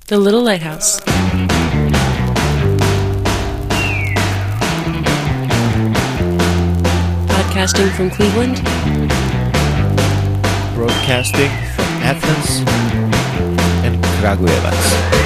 The Little Lighthouse. Podcasting from Cleveland. Broadcasting from Athens and Kragujevac.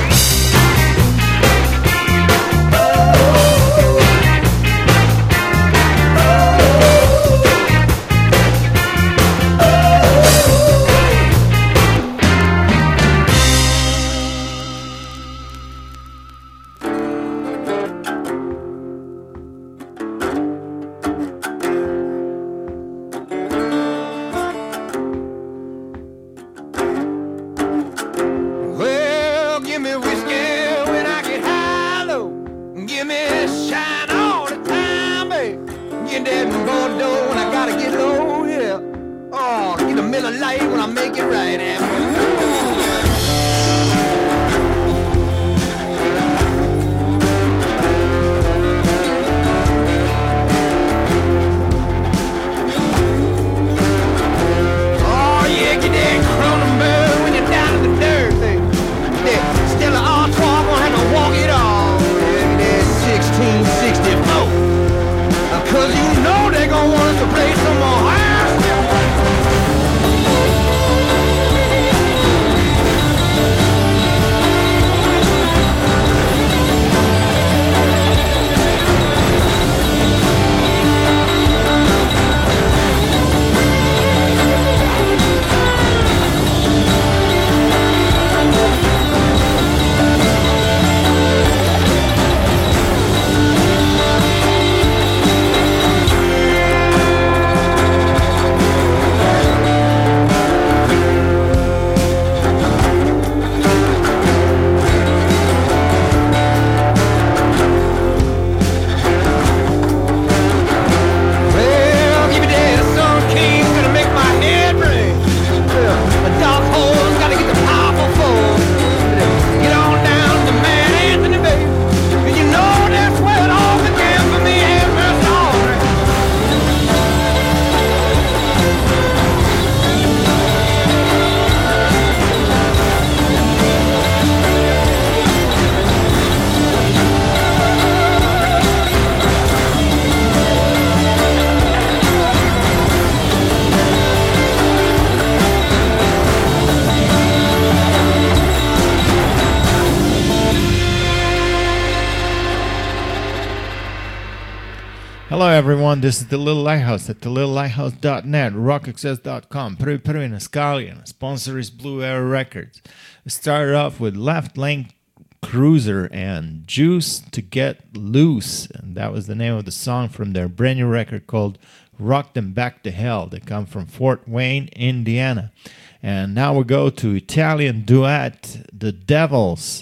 Hello everyone, this is The Little Lighthouse at thelittlelihthouse.net, rockaccess.com, Prvi na skali, and sponsor is Blue Arrow Records. We started off with Left Lane Cruiser and Juice to Get Loose, and that was the name of the song from their brand new record called Rock Them Back to Hell. They come from Fort Wayne, Indiana. And now we go to Italian duet, The Devils.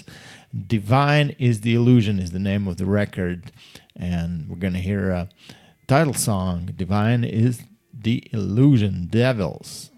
Divine is the Illusion is the name of the record. And we're going to hear a title song, Divine is the Illusion, Devils.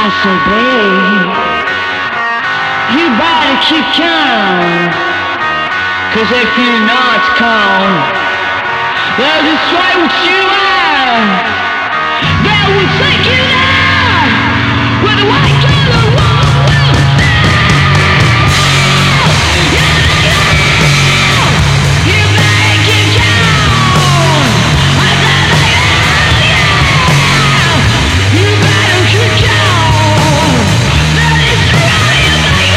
I said, babe, you better keep calm, 'cause if you're not calm, they'll destroy what you are. They will take you down with a white collar wall will you better keep calm. I said, you better keep calm. They'll destroy you, baby.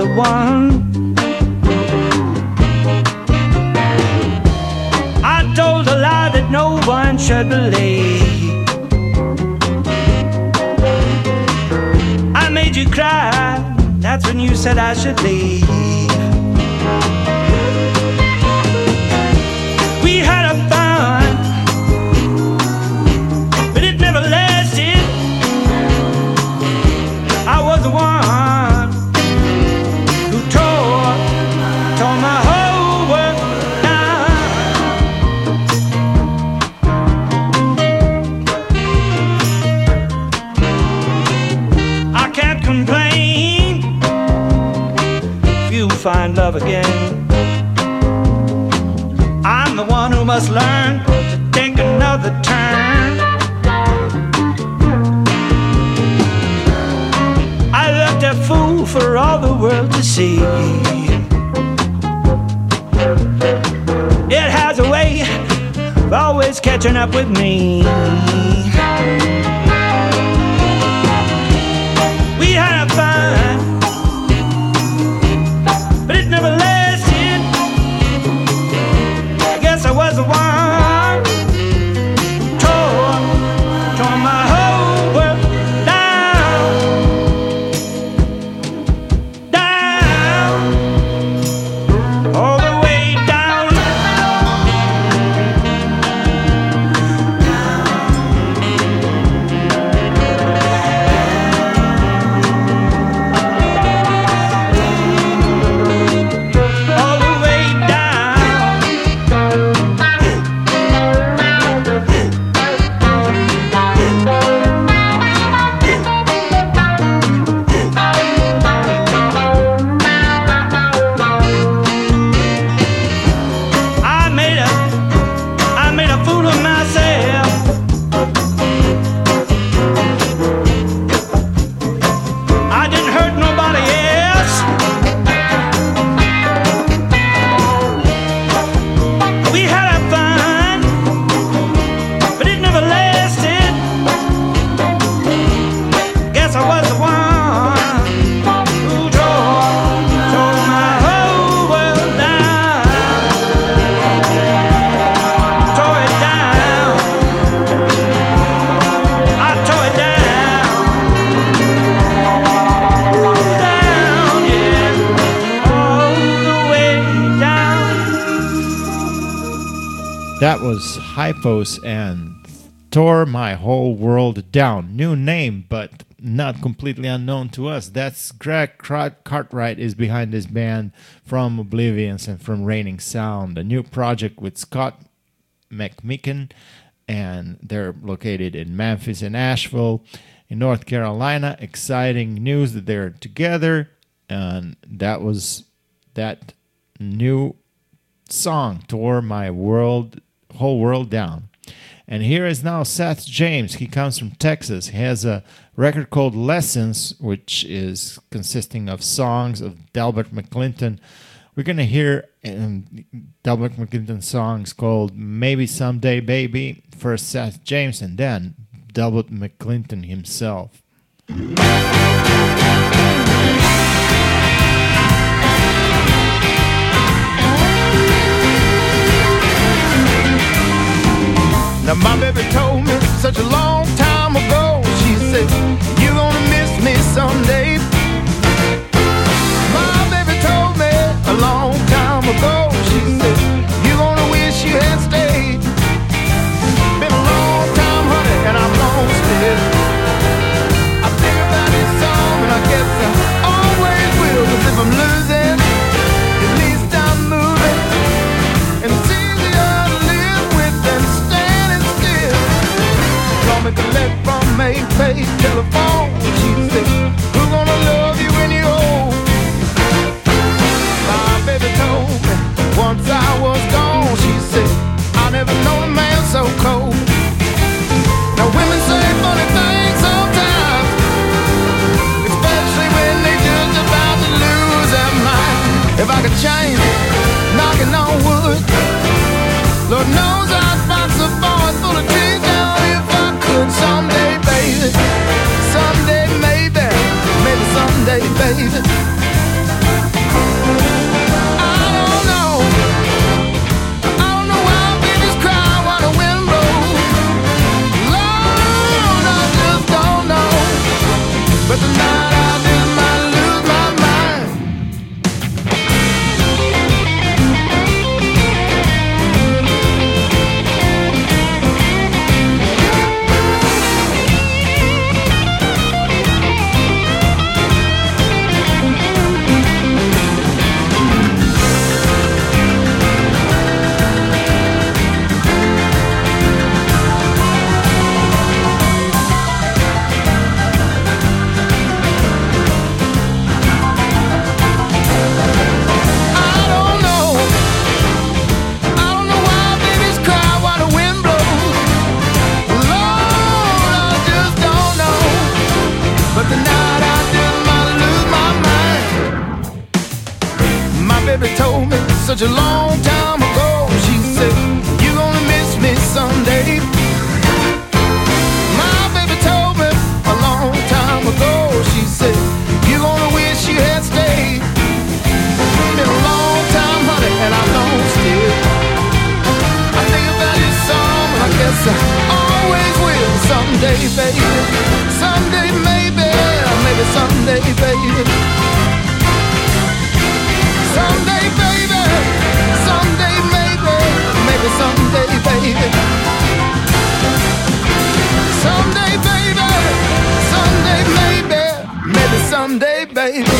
the one. I told a lie that no one should believe. I made you cry, that's when you said I should leave. We had a fun, but it never lasted. I was the one who tore my whole world down. I can't complain if you find love again. I'm the one who must learn to take another turn. I looked a fool for all the world to see. It has a way of always catching up with me. We had fun, but it never lasted. I guess I was the one who tore my whole world down, down, all the way down. All the way down. I made a fool of myself. I didn't hurt nobody else. We had our fun, but it never lasted. Guess I was the one who tore my whole world down. Tore it down. I tore it down. Down, yeah. All the way down. That was Hypos and Tore My Whole World Down. New name, but not completely unknown to us. That's Greg Cartwright is behind this band from Oblivions and from Raining Sound, a new project with Scott McMicken, and they're located in Memphis and Asheville in North Carolina. Exciting news that they're together, and that was that new song, Tore My Whole World Down. And here is now Seth James. He comes from Texas. He has a record called Lessons, which is consisting of songs of Delbert McClinton. We're going to hear Delbert McClinton songs called Maybe Someday Baby, first Seth James, and then Delbert McClinton himself. Now my baby told me such a long time ago, she said, you're gonna miss me someday. My baby told me a long time ago, she said, you're gonna wish you had stayed. Been a long time, honey, and I'm lost. I think about this song and I guess I always will, 'cause if I'm losing, at least I'm moving. And it's easier to live with than standing still. Call me collect from Mayfair telephone. She said, who's gonna love you when you're old? My baby told me once I was gone, she said, I never known a man so cold. Now women say funny things sometimes, especially when they just about to lose their mind. If I could change it, knocking on wood, Lord knows I'd find some boys full of trees down if I could. Someday, baby, someday, maybe someday, baby. such a long time ago. She said, you're gonna miss me someday. My baby told me a long time ago. She said, you're gonna wish you had stayed. Been a long time, honey, and I'm known still. I think about this song, and I guess I always will. Someday, baby, someday, maybe, maybe someday, baby. Someday, baby, someday, maybe, maybe someday, baby. Someday, baby, someday, maybe, maybe someday, baby.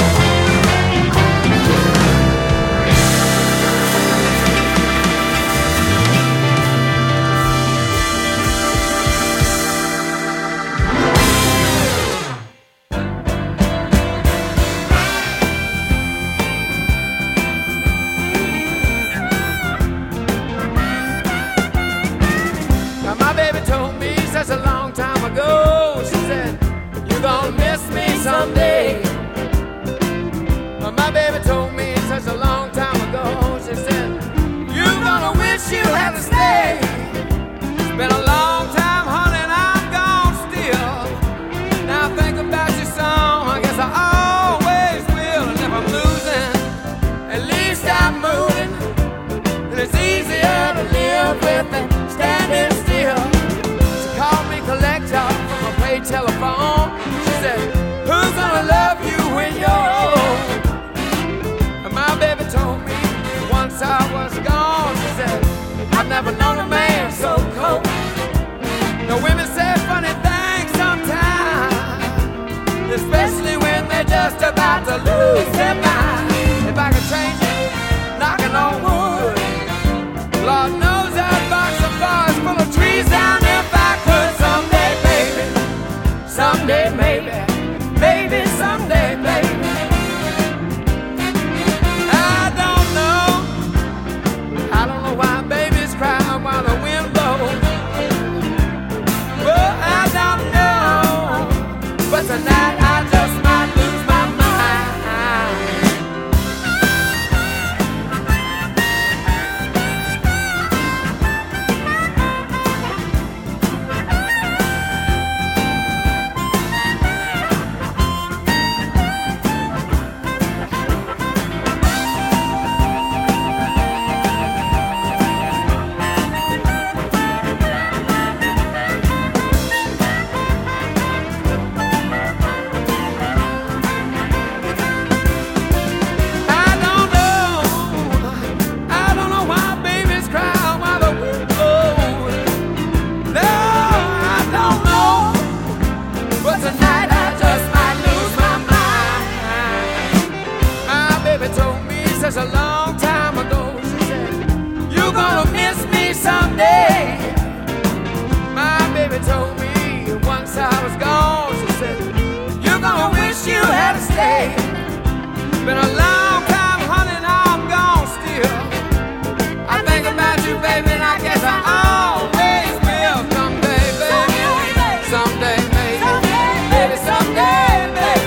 A long time ago, she said, you're gonna miss me someday. My baby told me such a long time ago, she said, you're gonna wish you had to stay. It's been a long time, honey, and I'm gone still. Now I think about your song, I guess I always will. And if I'm losing, at least I'm moving. And it's easier to live with than standing still. Called me collector from a paid telephone. She said, who's gonna love you when you're old? And my baby told me once I was gone, she said, I've never known a man so cold. Now women say funny things sometimes, especially when they're just about to lose their mind. If I could change it, knocking on wood, Lord knows I'd box a forest full of trees down there. Someday, maybe, maybe someday, baby. I don't know why babies cry while the wind blows. Well, I don't know, but tonight I just might lose my mind. Such a long time ago, she said, you're gonna miss me someday. My baby told me once I was gone, she said, you're gonna wish you had to stay. Been a long time, honey, now I'm gone still. I think about you, baby, and I guess I always will. Someday, baby, someday, maybe, maybe someday, baby.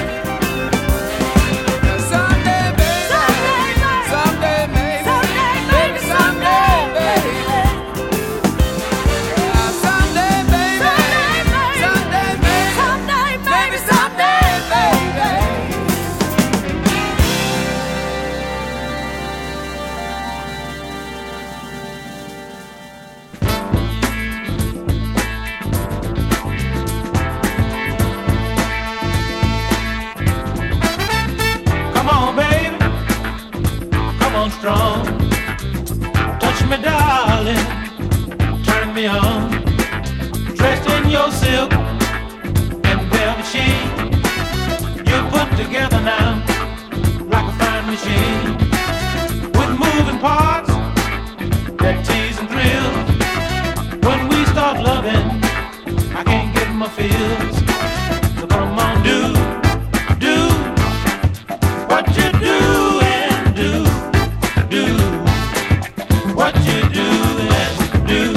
Strong, touch me, darling, turn me on. Dressed in your silk and velvet sheen, you're put together now like a fine machine, with moving parts that tease and thrill. When we start loving, I can't get my feels. So come on, do what you do and do. What you do and do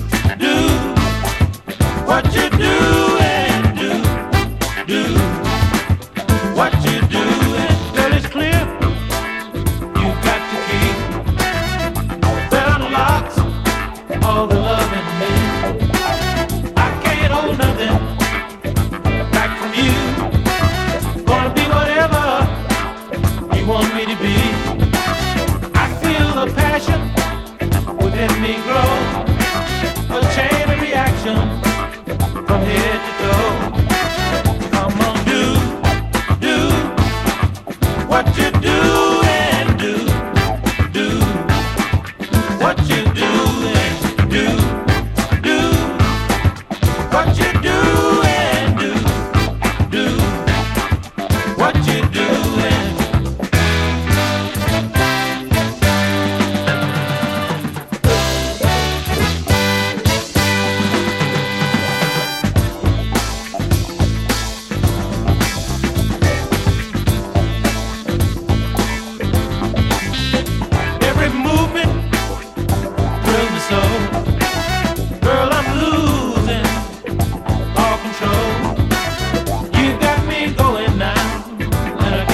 what you do and do what you do, and till it's clear, you got to keep we're doing. Every movement thrills me so. Girl, I'm losing all control. You got me going now, and I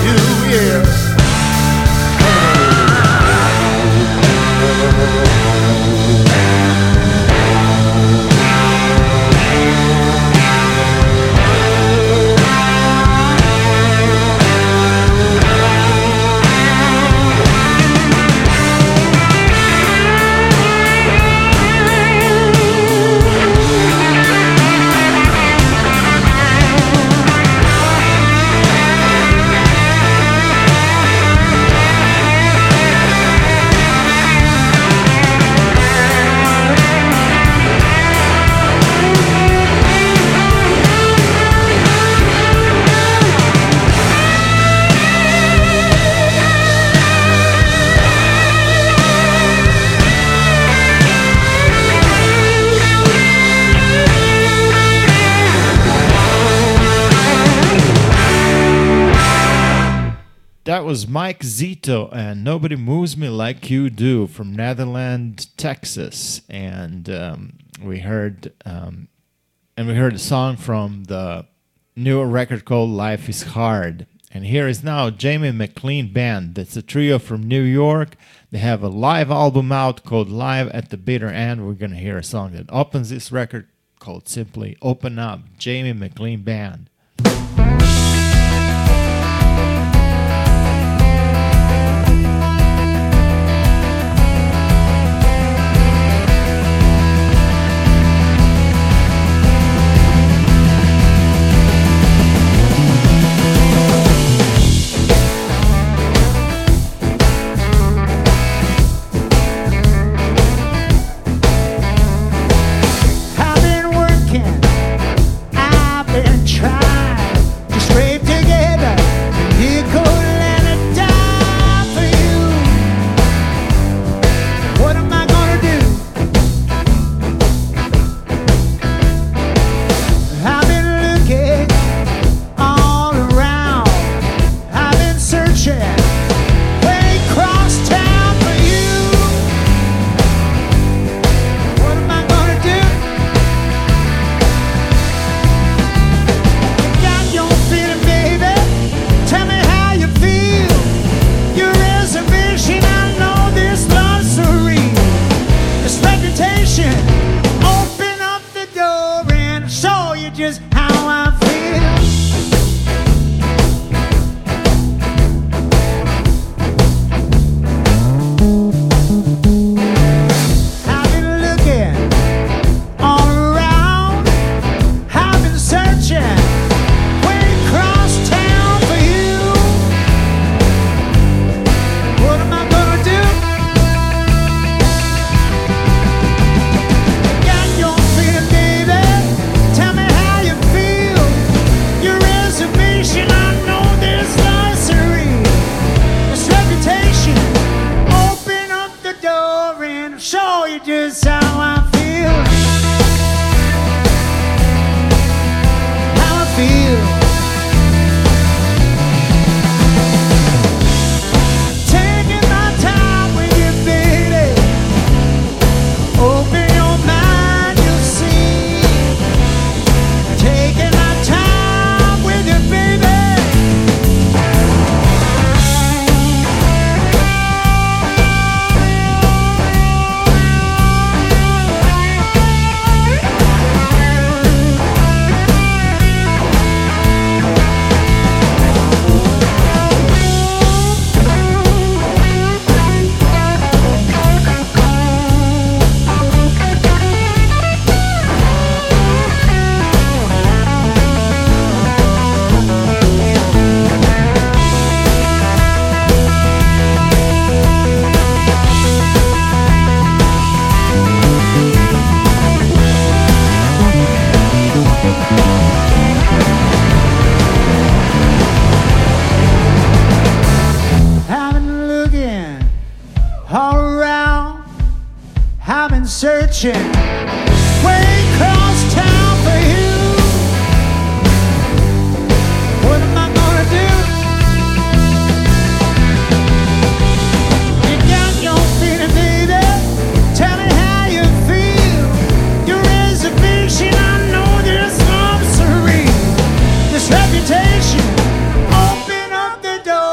do, yeah. That was Mike Zito and Nobody Moves Me Like You Do from Netherlands, Texas. And we heard a song from the new record called Life is Hard. And here is now Jamie McLean Band. That's a trio from New York. They have a live album out called Live at the Bitter End. We're going to hear a song that opens this record called simply Open Up. Jamie McLean Band. Searching way across town for you. What am I gonna do? You got your feeling, baby. Tell me how you feel. Your reservation, I know this love's surreal. This reputation, open up the door.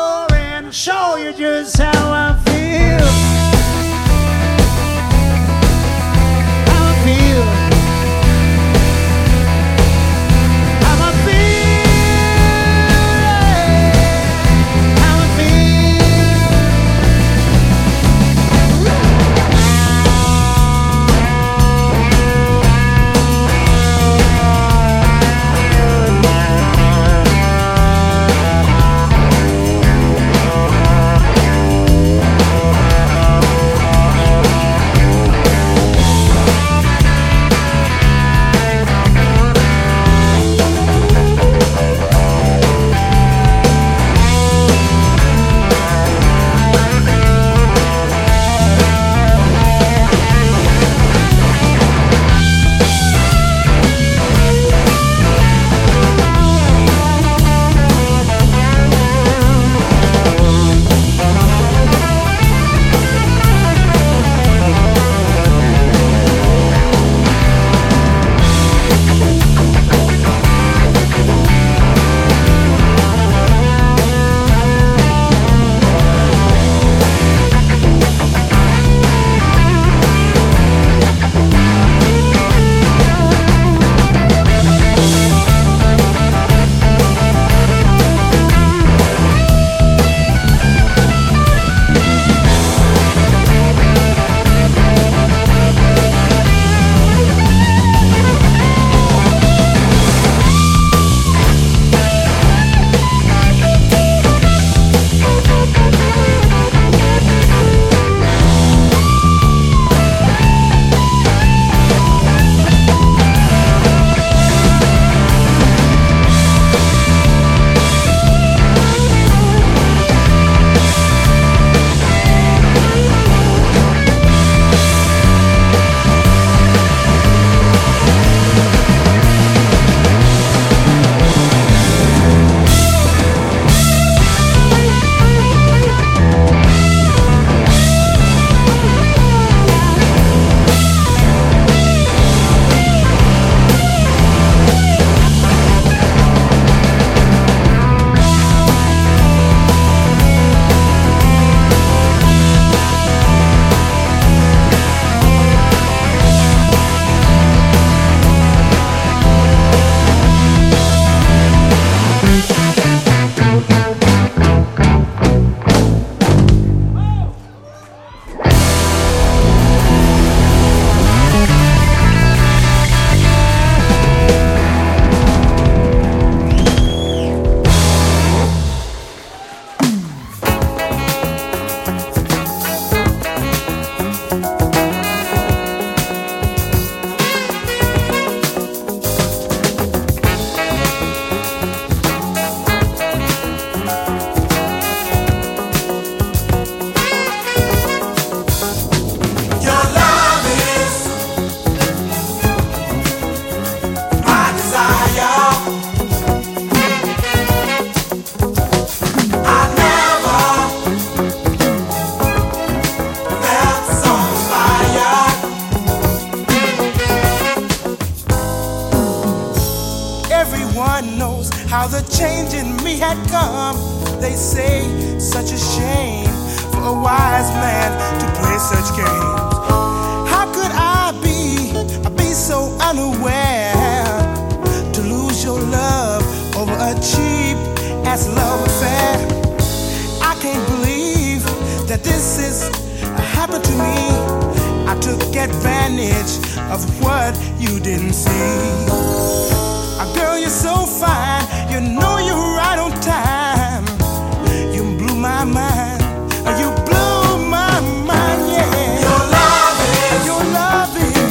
me had come. They say such a shame for a wise man to play such games. How could I be so unaware to lose your love over a cheap ass love affair? I can't believe that this is happened to me. I took advantage of what you didn't see. Girl, you're so fine. You know you're right on time. You blew my mind. You blew my mind, yeah. Your love is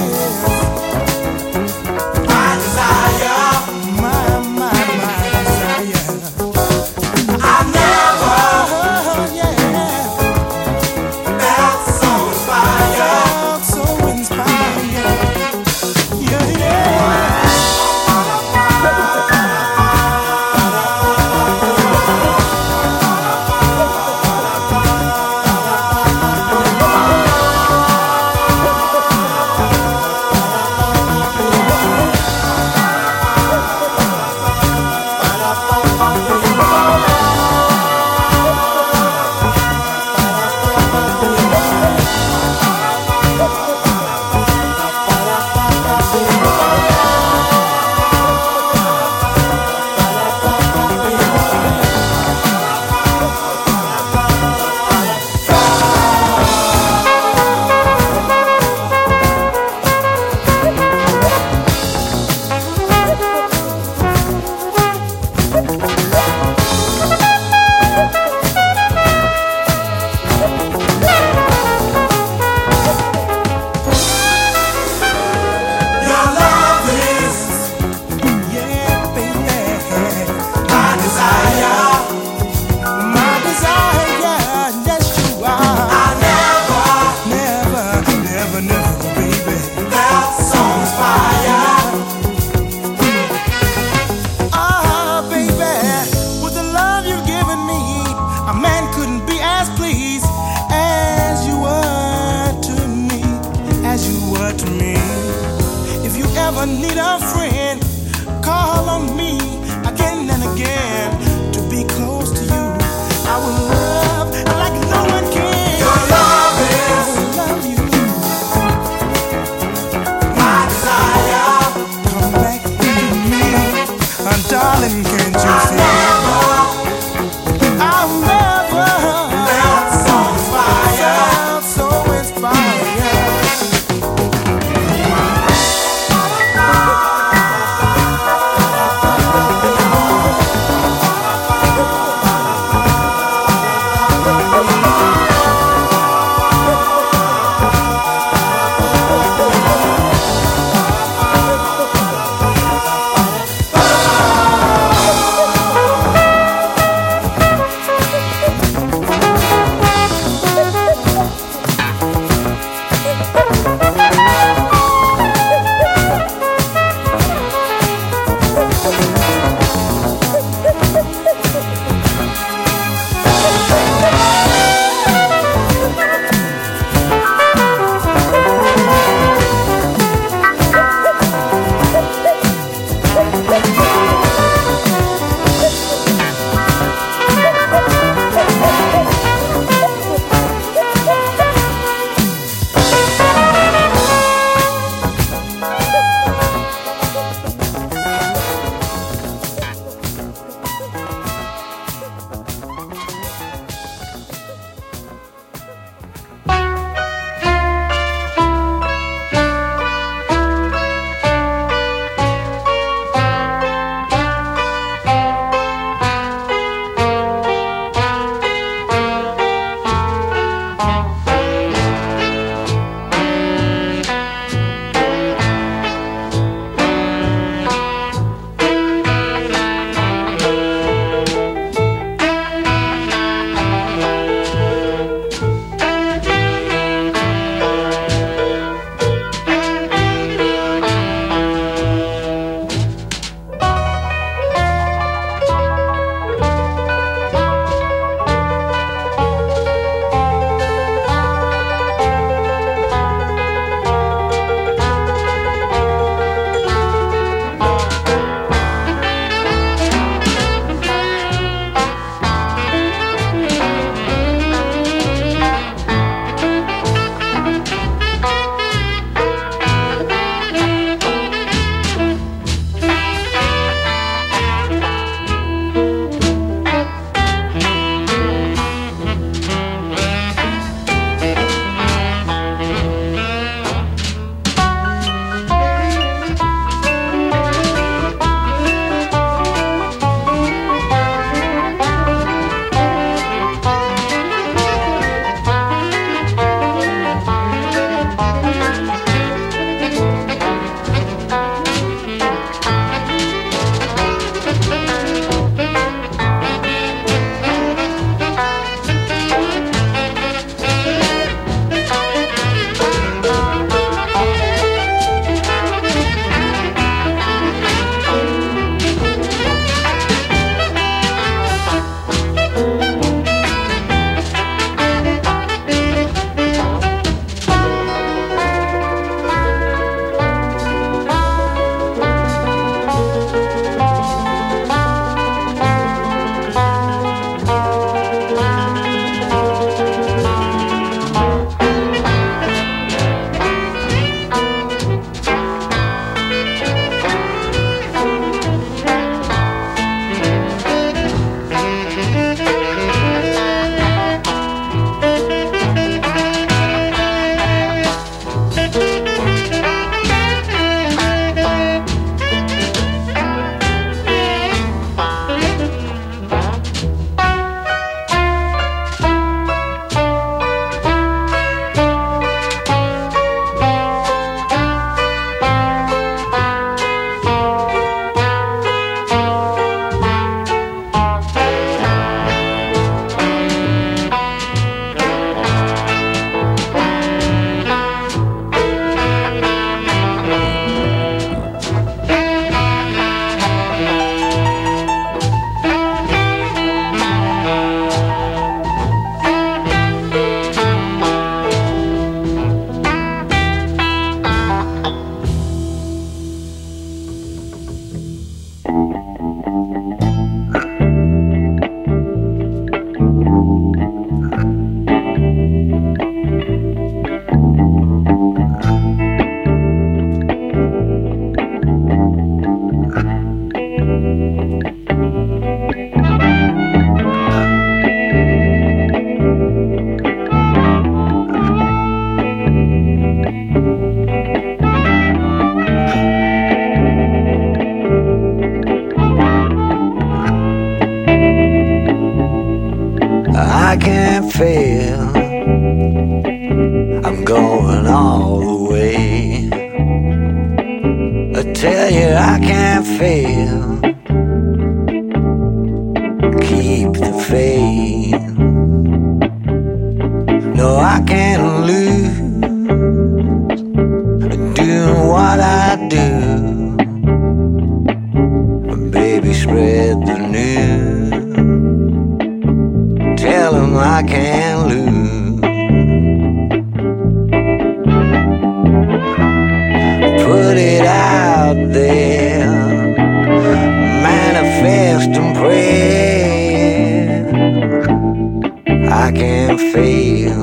my desire. My desire. I never, felt so inspired. So inspired. Yeah, yeah. Need a friend, call on me again and again to be close to you. I will love like no one can. Your love is, I love you. My desire, come back to me, darling, can't you see? I'll never felt so inspired, so inspired. I can't fail. I'm going all the way. I tell you I can't fail. Keep the faith. No, I can't lose. Doing what I do. Baby, spread the news. Tell 'em I can't lose. Put it out there. Manifest and pray. I can't fail.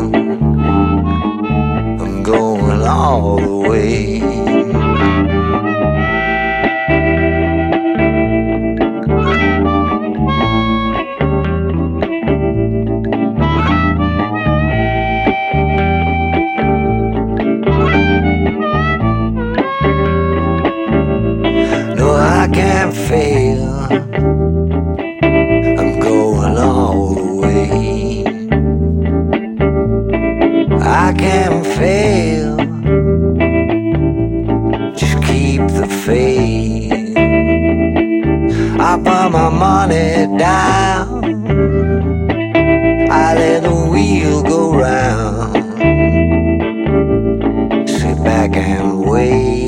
I'm going all the way. I can't fail. I'm going all the way. I can't fail. Just keep the faith. I put my money down. I let the wheel go round. Sit back and wait.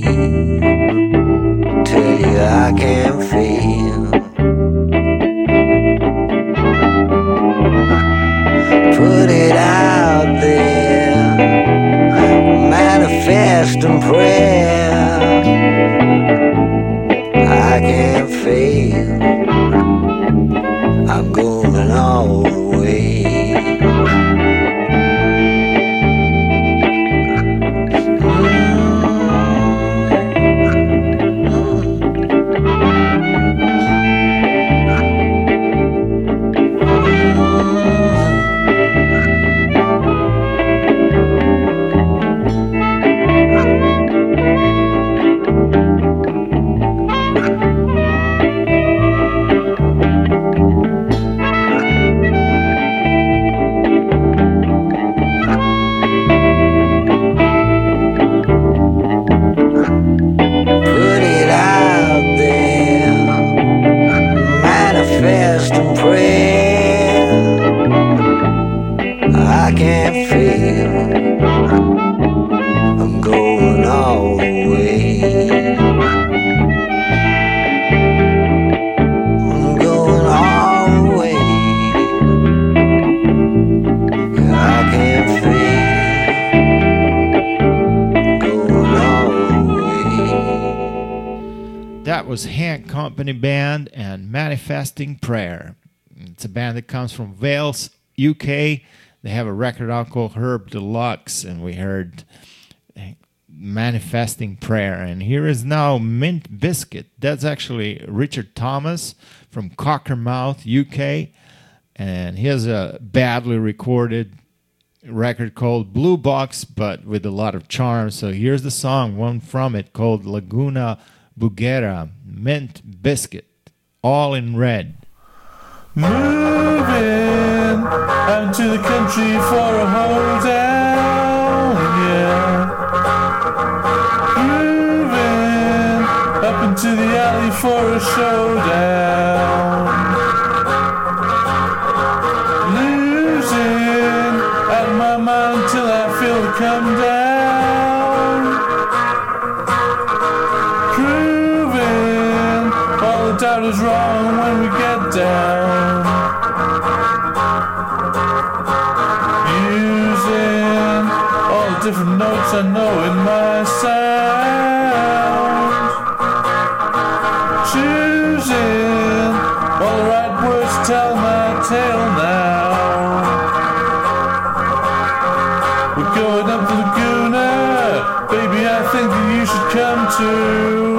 I can't fail. Put it out there. Manifest and prayer. I can't fail. I'm going all the way. I can't fail. I'm going all the way. I'm going all the way. Yeah, I can't fail. Going all the way. That was Hank Company Band and Manifesting Prayer. It's a band that comes from Wales, UK. They have a record out called Herb Deluxe, and we heard Manifesting Prayer. And here is now Mint Biscuit. That's actually Richard Thomas from Cockermouth, UK. And he has a badly recorded record called Blue Box, but with a lot of charm. So here's the song, one from it, called Laguna Bugera, Mint Biscuit, all in red. Moving out to the country for a hoedown, yeah. Moving up into the alley for a showdown. Losing out of my mind till I feel it come down. Proving all the doubt is wrong when we get down. Using all the different notes I know in my sound. Choosing all the right words to tell my tale now. We're going up the Laguna, baby, I think that you should come too.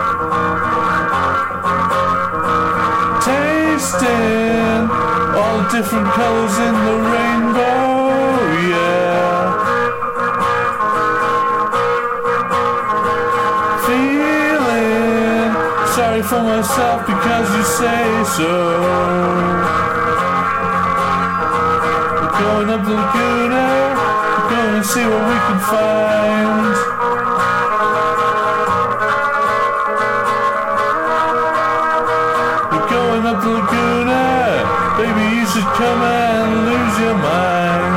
Tasting all the different colors in the rainbow, yeah. Feeling sorry for myself because you say so. We're going up the Laguna, we're going to see what we can find. We're going up the Laguna, baby, you should come and lose your mind.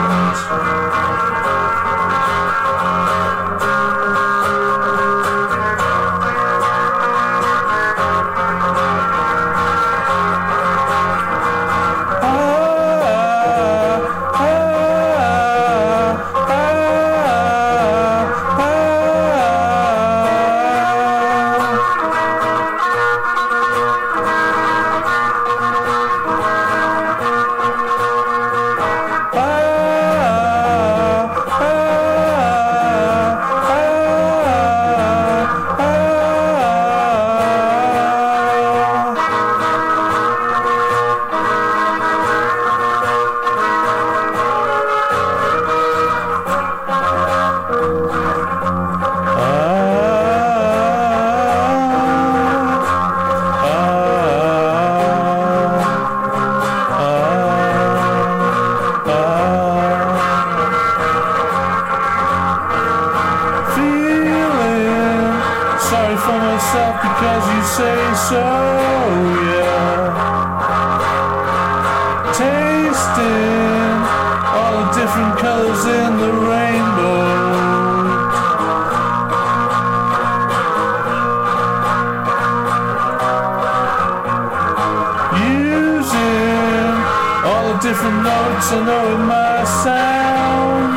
Different notes I know in my sound.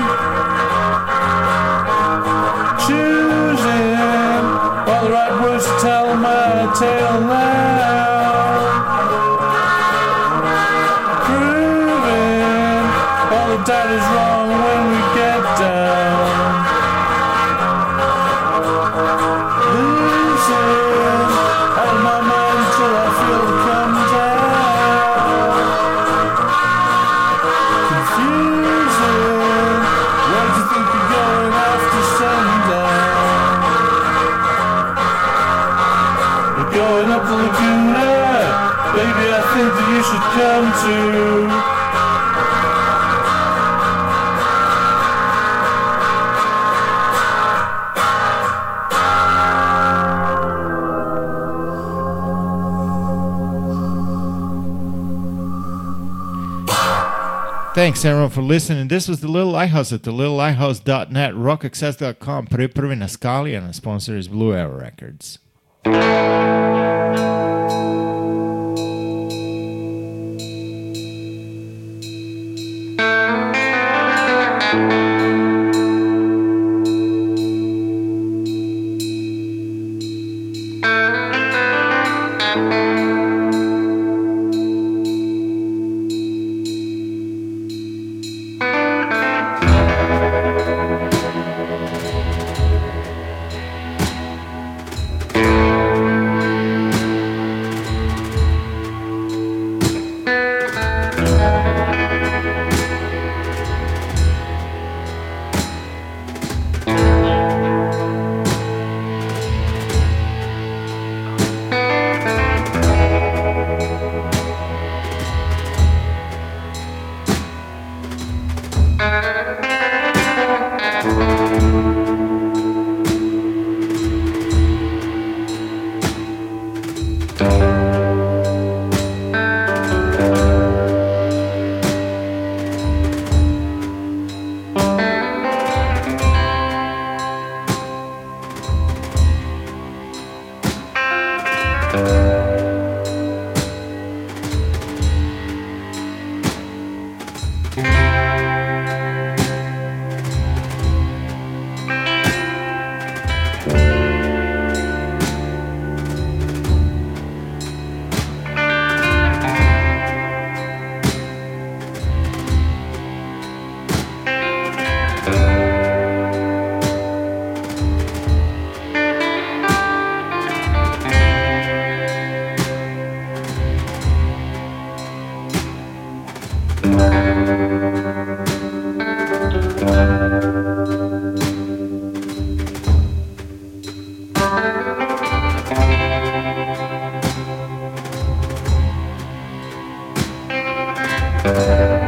Choosing all the right words to tell my tale now. Proving all the doubt is wrong when we get down. Losing out of my mind till I feel it come down. Confusing, where do you think you're going after sundown? We're going up the Laguna, baby, I think that you should come too. Thanks everyone for listening. This was The Little Lighthouse at thelittlelighthouse.net, rockaccess.com, prvi na skali, and the sponsor is Blue Arrow Records. Bye.